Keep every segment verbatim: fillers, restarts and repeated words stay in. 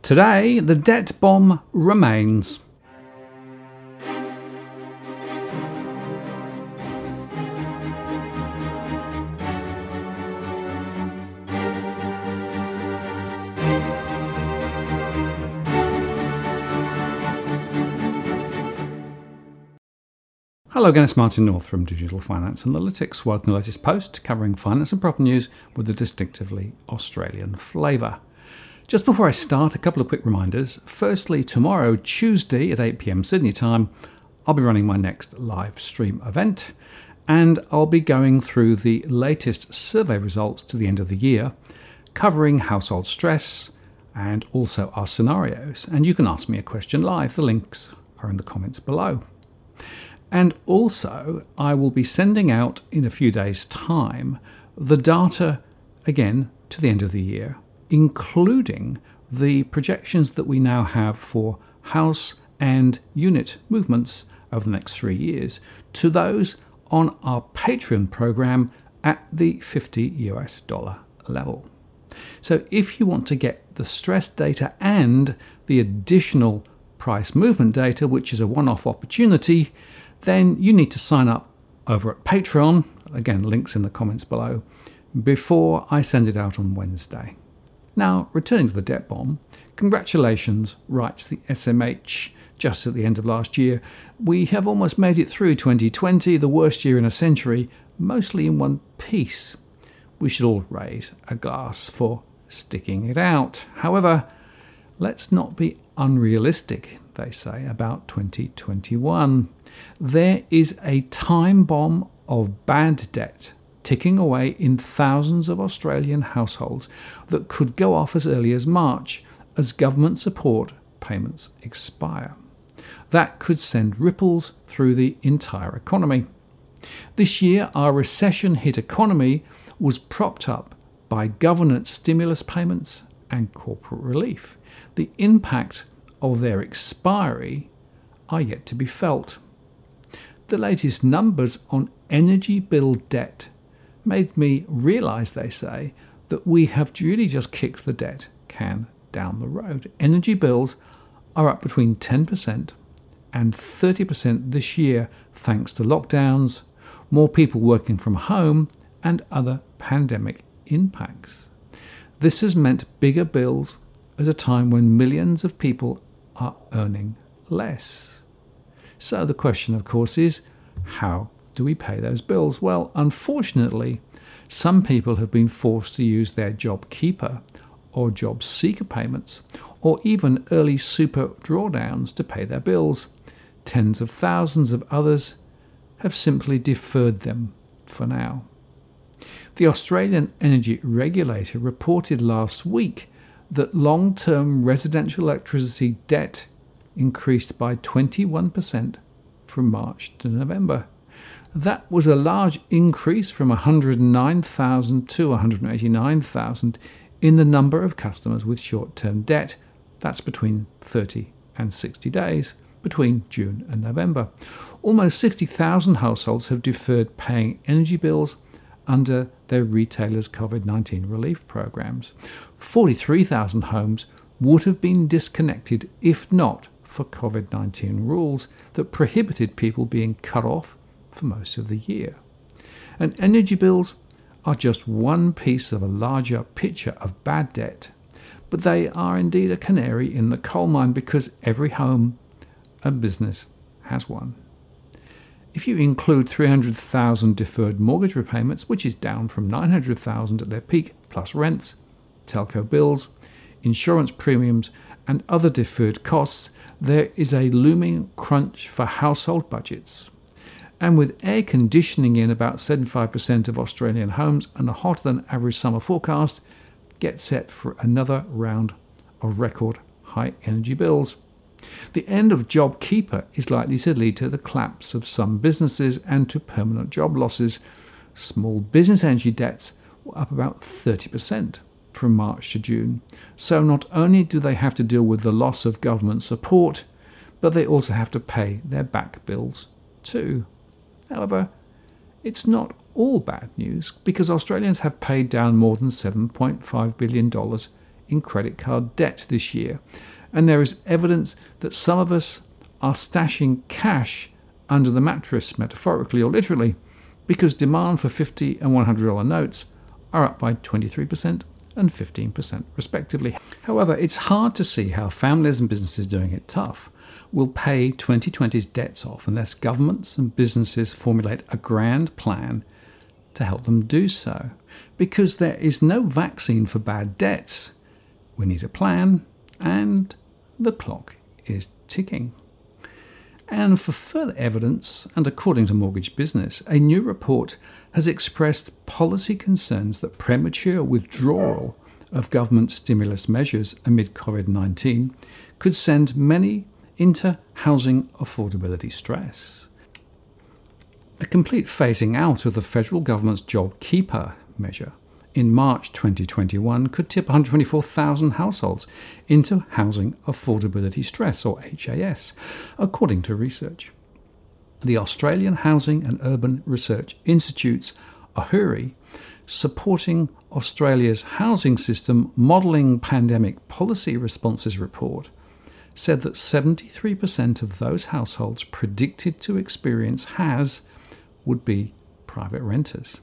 Today, the debt bomb remains. Hello again, it's Martin North from Digital Finance Analytics. Welcome to the latest post covering finance and property news with a distinctively Australian flavour. Just before I start, a couple of quick reminders. Firstly, tomorrow, Tuesday at eight p m Sydney time, I'll be running my next live stream event, and I'll be going through the latest survey results to the end of the year, covering household stress and also our scenarios. And you can ask me a question live. The links are in the comments below. And also, I will be sending out in a few days' time the data, again, to the end of the year, including the projections that we now have for house and unit movements over the next three years to those on our Patreon program at the fifty US dollar level. So if you want to get the stress data and the additional price movement data, which is a one-off opportunity, then you need to sign up over at Patreon, again, links in the comments below, before I send it out on Wednesday. Now, returning to the debt bomb, congratulations, writes the S M H just at the end of last year. We have almost made it through twenty twenty, the worst year in a century, mostly in one piece. We should all raise a glass for sticking it out. However, let's not be unrealistic, they say, about twenty twenty-one. There is a time bomb of bad debt ticking away in thousands of Australian households that could go off as early as March as government support payments expire. That could send ripples through the entire economy. This year, our recession-hit economy was propped up by government stimulus payments and corporate relief. The impact of their expiry are yet to be felt. The latest numbers on energy bill debt made me realise, they say, that we have really just kicked the debt can down the road. Energy bills are up between ten percent and thirty percent this year thanks to lockdowns, more people working from home and other pandemic impacts. This has meant bigger bills at a time when millions of people are earning less. So the question, of course, is how do we pay those bills? Well, unfortunately, some people have been forced to use their JobKeeper or JobSeeker payments or even early super drawdowns to pay their bills. Tens of thousands of others have simply deferred them for now. The Australian Energy Regulator reported last week that long-term residential electricity debt increased by twenty-one percent from March to November. That was a large increase from one hundred nine thousand to one hundred eighty-nine thousand in the number of customers with short-term debt. That's between thirty and sixty days, between June and November. Almost sixty thousand households have deferred paying energy bills under their retailers' COVID nineteen relief programs. forty-three thousand homes would have been disconnected if not for COVID nineteen rules that prohibited people being cut off for most of the year. And energy bills are just one piece of a larger picture of bad debt, but they are indeed a canary in the coal mine because every home and business has one. If you include three hundred thousand deferred mortgage repayments, which is down from nine hundred thousand at their peak, plus rents, telco bills, insurance premiums, and other deferred costs, there is a looming crunch for household budgets. And with air conditioning in about seventy-five percent of Australian homes and a hotter than average summer forecast, get set for another round of record high energy bills. The end of JobKeeper is likely to lead to the collapse of some businesses and to permanent job losses. Small business energy debts were up about thirty percent from March to June. So not only do they have to deal with the loss of government support, but they also have to pay their back bills too. However, it's not all bad news because Australians have paid down more than seven point five billion dollars in credit card debt this year, and there is evidence that some of us are stashing cash under the mattress, metaphorically or literally, because demand for fifty and one hundred dollar notes are up by twenty-three percent and fifteen percent respectively. However, it's hard to see how families and businesses doing it tough will pay twenty twenty's debts off unless governments and businesses formulate a grand plan to help them do so. Because there is no vaccine for bad debts, we need a plan, and the clock is ticking. And for further evidence, and according to Mortgage Business, a new report has expressed policy concerns that premature withdrawal of government stimulus measures amid COVID nineteen could send many into housing affordability stress. A complete phasing out of the federal government's JobKeeper measure in March twenty twenty-one could tip one hundred twenty-four thousand households into housing affordability stress, or H A S, according to research. The Australian Housing and Urban Research Institute's AHURI, supporting Australia's housing system modelling pandemic policy responses report, said that seventy-three percent of those households predicted to experience H A S would be private renters.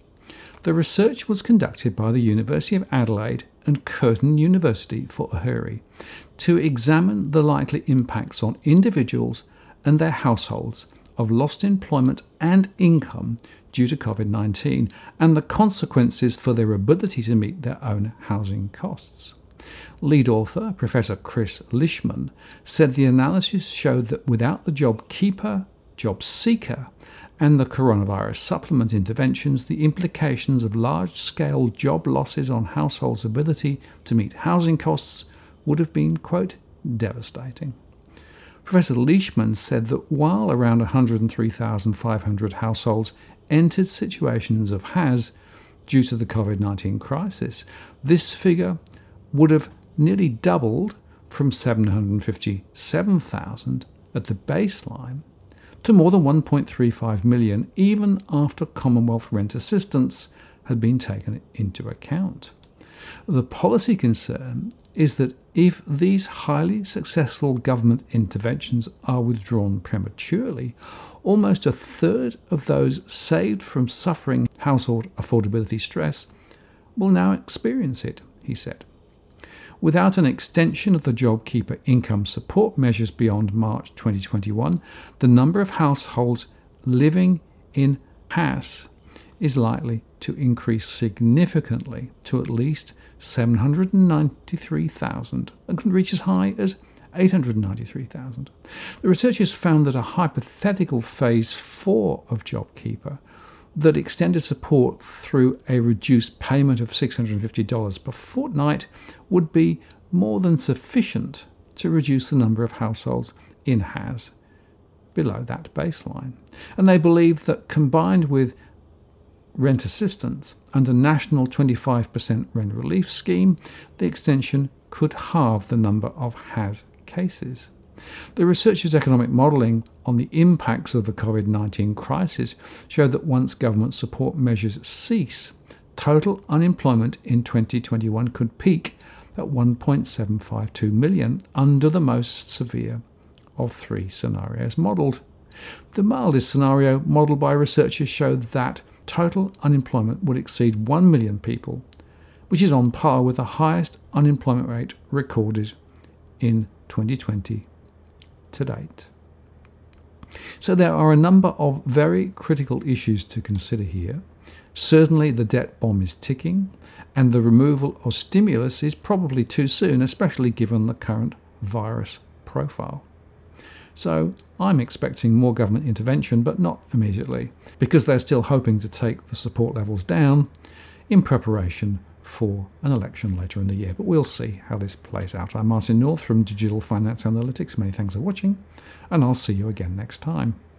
The research was conducted by the University of Adelaide and Curtin University for AHURI to examine the likely impacts on individuals and their households of lost employment and income due to COVID nineteen and the consequences for their ability to meet their own housing costs. Lead author, Professor Chris Lishman, said the analysis showed that without the JobKeeper, JobSeeker, and the coronavirus supplement interventions, the implications of large-scale job losses on households' ability to meet housing costs would have been, quote, devastating. Professor Leishman said that while around one hundred three thousand five hundred households entered situations of H A S due to the COVID nineteen crisis, this figure would have nearly doubled from seven hundred fifty-seven thousand at the baseline to more than one point three five million, even after Commonwealth rent assistance had been taken into account. The policy concern is that if these highly successful government interventions are withdrawn prematurely, almost a third of those saved from suffering household affordability stress will now experience it, he said. Without an extension of the JobKeeper income support measures beyond March twenty twenty-one, the number of households living in H A S is likely to increase significantly to at least seven hundred ninety-three thousand and can reach as high as eight hundred ninety-three thousand. The researchers found that a hypothetical phase four of JobKeeper that extended support through a reduced payment of six hundred fifty dollars per fortnight would be more than sufficient to reduce the number of households in H A S below that baseline. And they believe that combined with rent assistance and a national twenty-five percent rent relief scheme, the extension could halve the number of H A S cases. The researchers' economic modelling on the impacts of the COVID nineteen crisis showed that once government support measures cease, total unemployment in twenty twenty-one could peak at one point seven five two million under the most severe of three scenarios modelled. The mildest scenario modelled by researchers showed that total unemployment would exceed one million people, which is on par with the highest unemployment rate recorded in twenty twenty to date. So there are a number of very critical issues to consider here. Certainly the debt bomb is ticking, and the removal of stimulus is probably too soon, especially given the current virus profile. So I'm expecting more government intervention, but not immediately, because they're still hoping to take the support levels down in preparation for an election later in the year. But we'll see how this plays out. I'm Martin North from Digital Finance Analytics. Many thanks for watching, and I'll see you again next time.